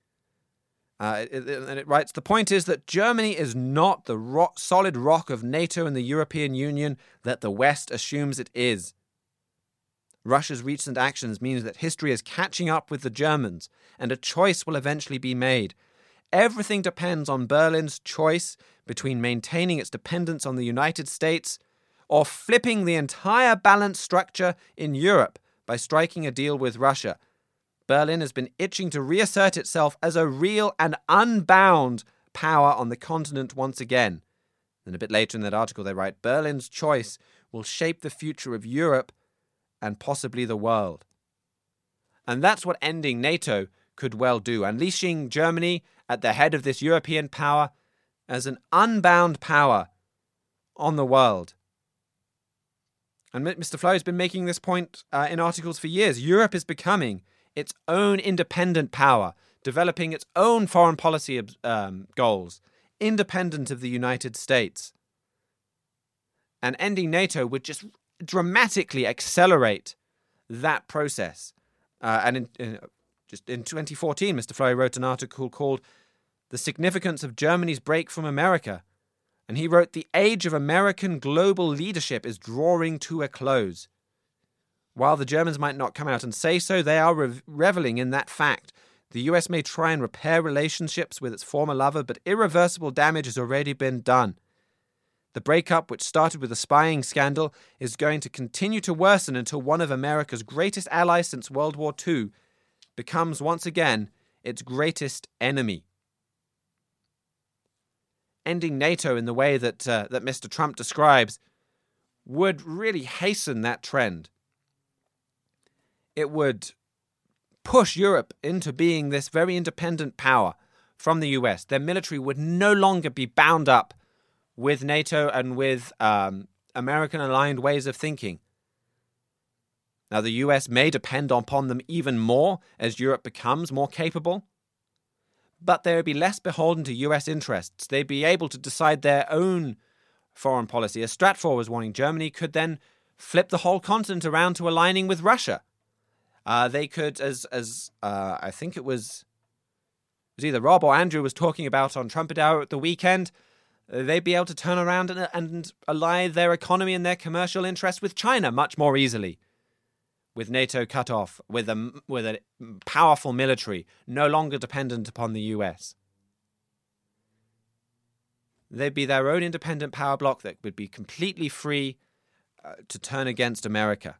Uh, it, it, and it writes, "The point is that Germany is not the rock, solid rock of NATO and the European Union that the West assumes it is. Russia's recent actions means that history is catching up with the Germans, and a choice will eventually be made. Everything depends on Berlin's choice between maintaining its dependence on the United States or flipping the entire balance structure in Europe by striking a deal with Russia. Berlin has been itching to reassert itself as a real and unbound power on the continent once again." And a bit later in that article they write, "Berlin's choice will shape the future of Europe and possibly the world." And that's what ending NATO could well do, unleashing Germany at the head of this European power as an unbound power on the world. And Mister Fleury has been making this point uh, in articles for years. Europe is becoming its own independent power, developing its own foreign policy um, goals, independent of the United States. And ending NATO would just dramatically accelerate that process. Uh, and in, in, just in twenty fourteen, Mister Fleury wrote an article called "The Significance of Germany's Break from America." And he wrote, "The age of American global leadership is drawing to a close. While the Germans might not come out and say so, they are re- reveling in that fact. The U S may try and repair relationships with its former lover, but irreversible damage has already been done. The breakup, which started with a spying scandal, is going to continue to worsen until one of America's greatest allies since World War Two becomes once again its greatest enemy." Ending NATO in the way that uh, that Mister Trump describes would really hasten that trend. It would push Europe into being this very independent power from the U S. Their military would no longer be bound up with NATO and with um, American-aligned ways of thinking. Now, the U S may depend upon them even more as Europe becomes more capable, but they would be less beholden to U S interests. They'd be able to decide their own foreign policy. As Stratfor was warning, Germany could then flip the whole continent around to aligning with Russia. Uh, they could, as as uh, I think it was, it was either Rob or Andrew was talking about on Trumpet Hour at the weekend, uh, they'd be able to turn around and, and ally their economy and their commercial interests with China much more easily. With NATO cut off, with a, with a powerful military, no longer dependent upon the U S. They'd be their own independent power bloc that would be completely free uh, to turn against America.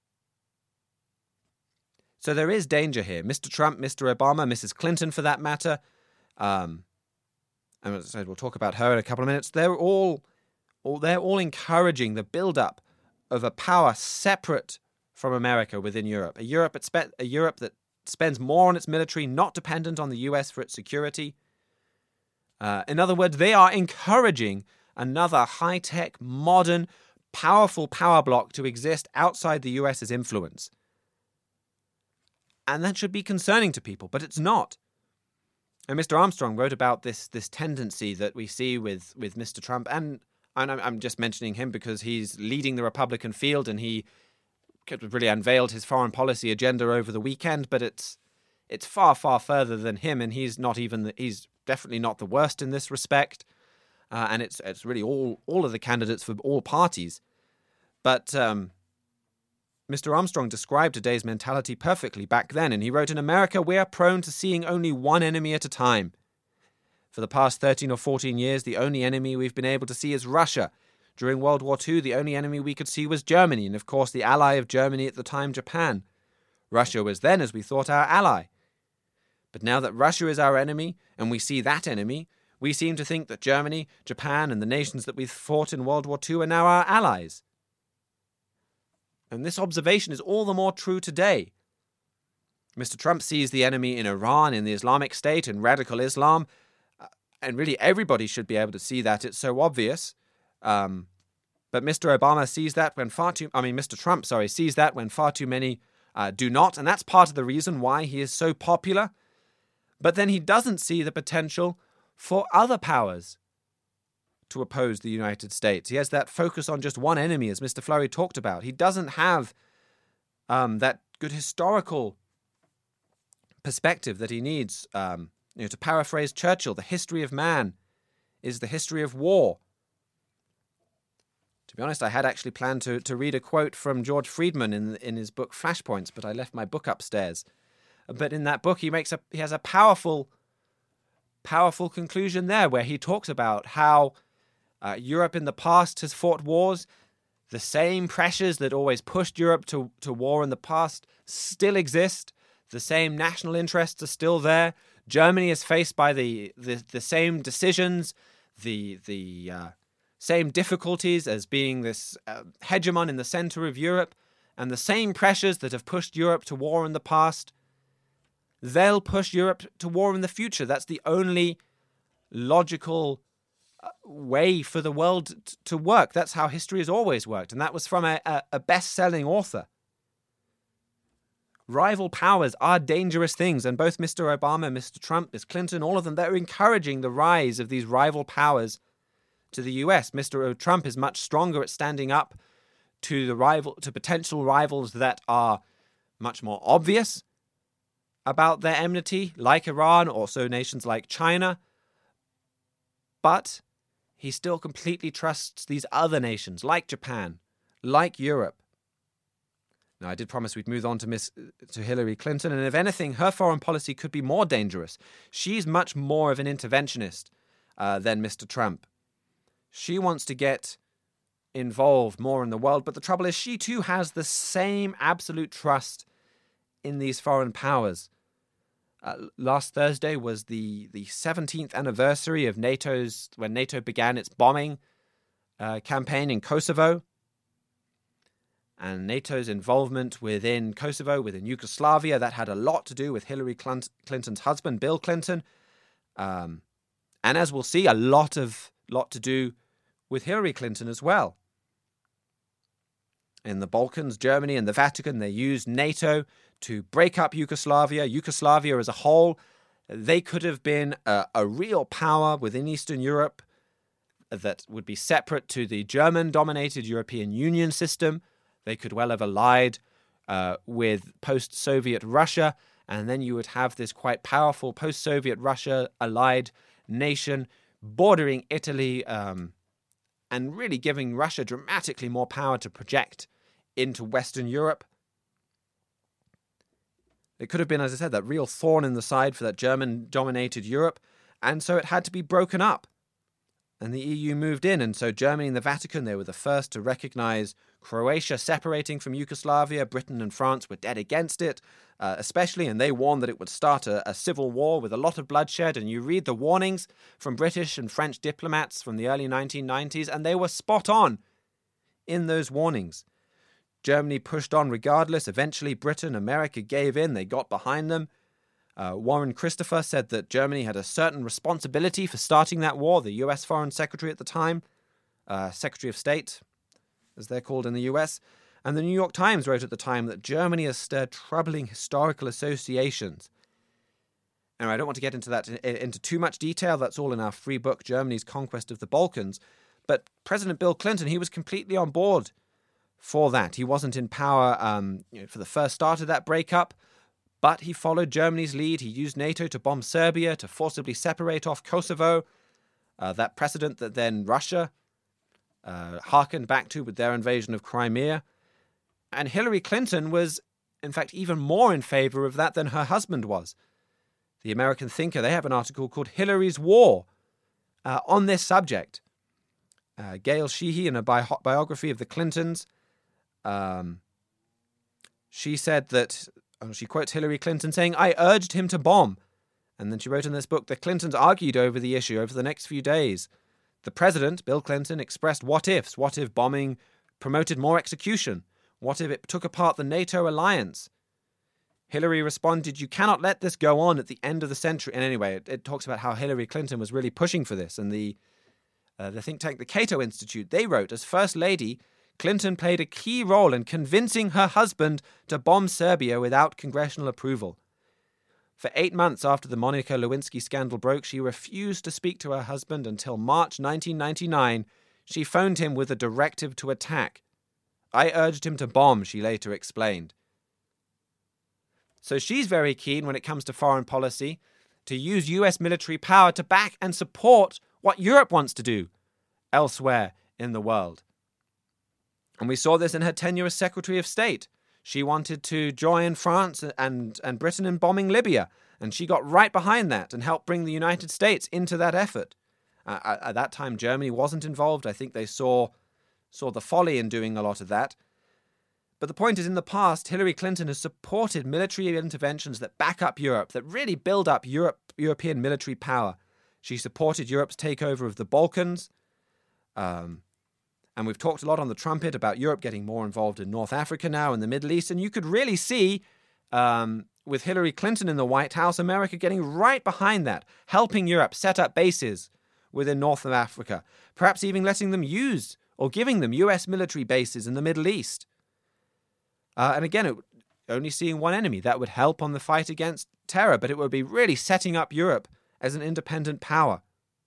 So there is danger here. Mister Trump, Mister Obama, Missus Clinton for that matter, um, and as I said, we'll talk about her in a couple of minutes, they're all, all, they're all encouraging the build-up of a power separate from America within Europe. A Europe, that spe- a Europe that spends more on its military, not dependent on the U S for its security. Uh, in other words, they are encouraging another high-tech, modern, powerful power bloc to exist outside the U S's influence. And that should be concerning to people, but it's not. And Mister Armstrong wrote about this this tendency that we see with, with Mister Trump, and, and I'm, I'm just mentioning him because he's leading the Republican field and he really unveiled his foreign policy agenda over the weekend, but it's it's far, far further than him, and he's not even the, he's definitely not the worst in this respect. Uh, and it's it's really all, all of the candidates for all parties. But um, Mister Armstrong described today's mentality perfectly back then, and he wrote, "In America, we are prone to seeing only one enemy at a time. For the past thirteen or fourteen years, the only enemy we've been able to see is Russia. During World War Two, the only enemy we could see was Germany, and of course the ally of Germany at the time, Japan. Russia was then, as we thought, our ally. But now that Russia is our enemy, and we see that enemy, we seem to think that Germany, Japan, and the nations that we fought in World War Two are now our allies." And this observation is all the more true today. Mister Trump sees the enemy in Iran, in the Islamic State, in radical Islam, and really everybody should be able to see that. It's so obvious. Um, but Mister Obama sees that when far too, I mean, Mister Trump, sorry, sees that when far too many uh, do not. And that's part of the reason why he is so popular. But then he doesn't see the potential for other powers to oppose the United States. He has that focus on just one enemy, as Mister Fleury talked about. He doesn't have um, that good historical perspective that he needs. Um, you know, to paraphrase Churchill, the history of man is the history of war. To be honest, I had actually planned to, to read a quote from George Friedman in in his book Flashpoints, but I left my book upstairs. But in that book, he makes a he has a powerful, powerful conclusion there, where he talks about how uh, Europe in the past has fought wars. The same pressures that always pushed Europe to, to war in the past still exist. The same national interests are still there. Germany is faced by the the, the same decisions, the the uh, same difficulties as being this uh, hegemon in the center of Europe, and the same pressures that have pushed Europe to war in the past. They'll push Europe to war in the future. That's the only logical way for the world t- to work. That's how history has always worked. And that was from a, a, a best-selling author. Rival powers are dangerous things. And both Mister Obama, Mister Trump, Miz Clinton, all of them, they're encouraging the rise of these rival powers to the U S. Mister Trump is much stronger at standing up to the rival, to potential rivals that are much more obvious about their enmity, like Iran, also nations like China. But he still completely trusts these other nations, like Japan, like Europe. Now, I did promise we'd move on to Miss to Hillary Clinton, and if anything, her foreign policy could be more dangerous. She's much more of an interventionist uh, than Mister Trump. She wants to get involved more in the world, but the trouble is she too has the same absolute trust in these foreign powers. Uh, last Thursday was the, the seventeenth anniversary of NATO's, when NATO began its bombing uh, campaign in Kosovo. And NATO's involvement within Kosovo, within Yugoslavia, that had a lot to do with Hillary Clinton's husband, Bill Clinton. Um, and as we'll see, a lot of lot to do with Hillary Clinton as well. In the Balkans, Germany and the Vatican, they used NATO to break up Yugoslavia. Yugoslavia as a whole, they could have been a, a real power within Eastern Europe that would be separate to the German-dominated European Union system. They could well have allied uh, with post-Soviet Russia, and then you would have this quite powerful post-Soviet Russia allied nation bordering Italy, um, and really giving Russia dramatically more power to project into Western Europe. It could have been, as I said, that real thorn in the side for that German-dominated Europe, and so it had to be broken up. And the E U moved in, and so Germany and the Vatican, they were the first to recognize Croatia separating from Yugoslavia. Britain and France were dead against it, uh, especially, and they warned that it would start a, a civil war with a lot of bloodshed. And you read the warnings from British and French diplomats from the early nineteen nineties, and they were spot on in those warnings. Germany pushed on regardless. Eventually, Britain, America gave in. They got behind them. Uh, Warren Christopher said that Germany had a certain responsibility for starting that war, the U S Foreign Secretary at the time, uh, Secretary of State, as they're called in the U S. And the New York Times wrote at the time that Germany has stirred troubling historical associations. And I don't want to get into that into too much detail. That's all in our free book, Germany's Conquest of the Balkans. But President Bill Clinton, he was completely on board for that. He wasn't in power um, you know, for the first start of that breakup, But he followed Germany's lead. He used NATO to bomb Serbia, to forcibly separate off Kosovo, uh, that precedent that then Russia uh, hearkened back to with their invasion of Crimea. And Hillary Clinton was, in fact, even more in favor of that than her husband was. The American Thinker, they have an article called Hillary's War uh, on this subject. Uh, Gail Sheehy, in a bi- biography of the Clintons, um, she said that, oh, she quotes Hillary Clinton saying, "I urged him to bomb." And then she wrote in this book, the Clintons argued over the issue over the next few days. The president, Bill Clinton, expressed what-ifs. What if bombing promoted more execution? What if it took apart the NATO alliance? Hillary responded, "You cannot let this go on at the end of the century." And anyway, it, it talks about how Hillary Clinton was really pushing for this. And the uh, the think tank, the Cato Institute, they wrote, as First Lady, Clinton played a key role in convincing her husband to bomb Serbia without congressional approval. For eight months after the Monica Lewinsky scandal broke, she refused to speak to her husband until March nineteen ninety-nine. She phoned him with a directive to attack. "I urged him to bomb," she later explained. So she's very keen when it comes to foreign policy to use U S military power to back and support what Europe wants to do elsewhere in the world. And we saw this in her tenure as Secretary of State. She wanted to join France and, and Britain in bombing Libya, and she got right behind that and helped bring the United States into that effort. Uh, at, at that time, Germany wasn't involved. I think they saw, saw the folly in doing a lot of that. But the point is, in the past, Hillary Clinton has supported military interventions that back up Europe, that really build up Europe, European military power. She supported Europe's takeover of the Balkans. Um, and we've talked a lot on the trumpet about Europe getting more involved in North Africa now and the Middle East. And you could really see, um, with Hillary Clinton in the White House, America getting right behind that, helping Europe set up bases within North Africa, perhaps even letting them use or giving them U S military bases in the Middle East. Uh, and again, it, only seeing one enemy, that would help on the fight against terror, but it would be really setting up Europe as an independent power.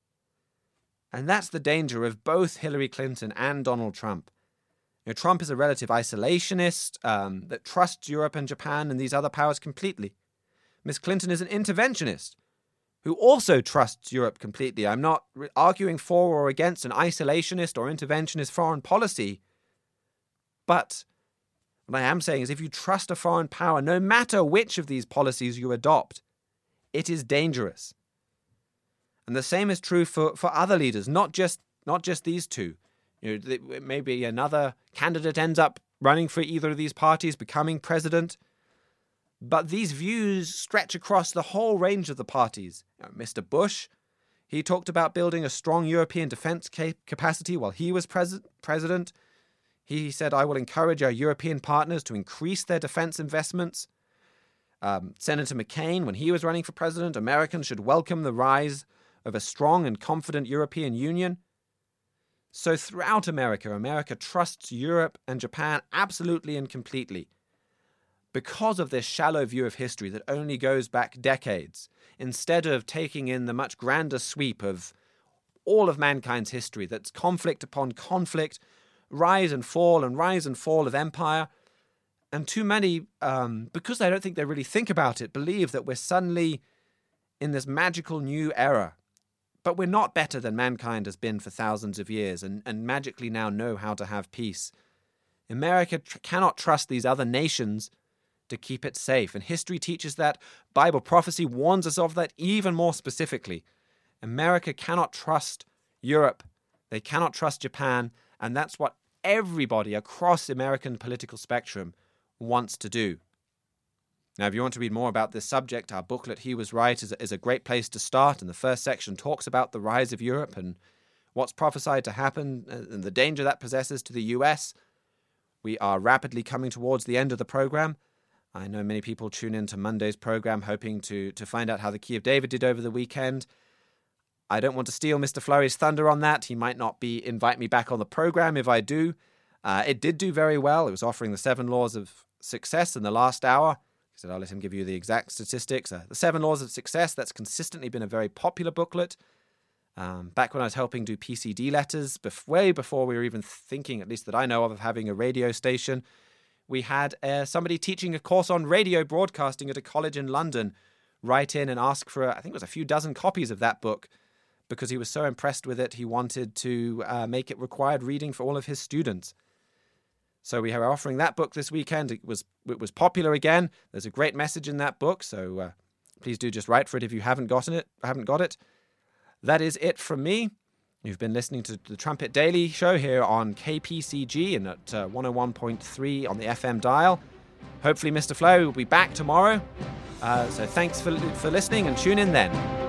And that's the danger of both Hillary Clinton and Donald Trump. You know, Trump is a relative isolationist um, that trusts Europe and Japan and these other powers completely. Miss Clinton is an interventionist who also trusts Europe completely. I'm not re- arguing for or against an isolationist or interventionist foreign policy, but what I am saying is if you trust a foreign power, no matter which of these policies you adopt, it is dangerous. And the same is true for, for other leaders, not just not just these two. You know, maybe another candidate ends up running for either of these parties, becoming president. But these views stretch across the whole range of the parties. You know, Mister Bush, he talked about building a strong European defense cap- capacity while he was pres- president. He said, "I will encourage our European partners to increase their defense investments." Um, Senator McCain, when he was running for president, Americans should welcome the rise of a strong and confident European Union. So throughout America, America trusts Europe and Japan absolutely and completely because of this shallow view of history that only goes back decades, instead of taking in the much grander sweep of all of mankind's history that's conflict upon conflict, rise and fall and rise and fall of empire. And too many, um, because I don't think they really think about it, believe that we're suddenly in this magical new era. But we're not better than mankind has been for thousands of years and, and magically now know how to have peace. America tr- cannot trust these other nations to keep it safe. And history teaches that. Bible prophecy warns us of that even more specifically. America cannot trust Europe. They cannot trust Japan. And that's what everybody across the American political spectrum wants to do. Now, if you want to read more about this subject, our booklet, He Was Right, is a, is a great place to start. And the first section talks about the rise of Europe and what's prophesied to happen and the danger that possesses to the U S. We are rapidly coming towards the end of the program. I know many people tune in to Monday's program hoping to, to find out how the Key of David did over the weekend. I don't want to steal Mister Flurry's thunder on that. He might not be invite me back on the program if I do. Uh, it did do very well. It was offering the seven laws of success in the last hour. I said I'll let him give you the exact statistics. Uh, the Seven Laws of Success, that's consistently been a very popular booklet. Um, back when I was helping do P C D letters, bef- way before we were even thinking, at least that I know of, of having a radio station, We had uh, somebody teaching a course on radio broadcasting at a college in London write in and ask for, I think it was a few dozen copies of that book because he was so impressed with it, he wanted to uh, make it required reading for all of his students. So we are offering that book this weekend. It was it was popular again. There's a great message in that book, so uh, please do just write for it if you haven't gotten it, haven't got it. That is it from me. You've been listening to the Trumpet Daily Show here on K P C G and at uh, one oh one point three on the F M dial. Hopefully Mister Flo will be back tomorrow. Uh, so thanks for, for listening and tune in then.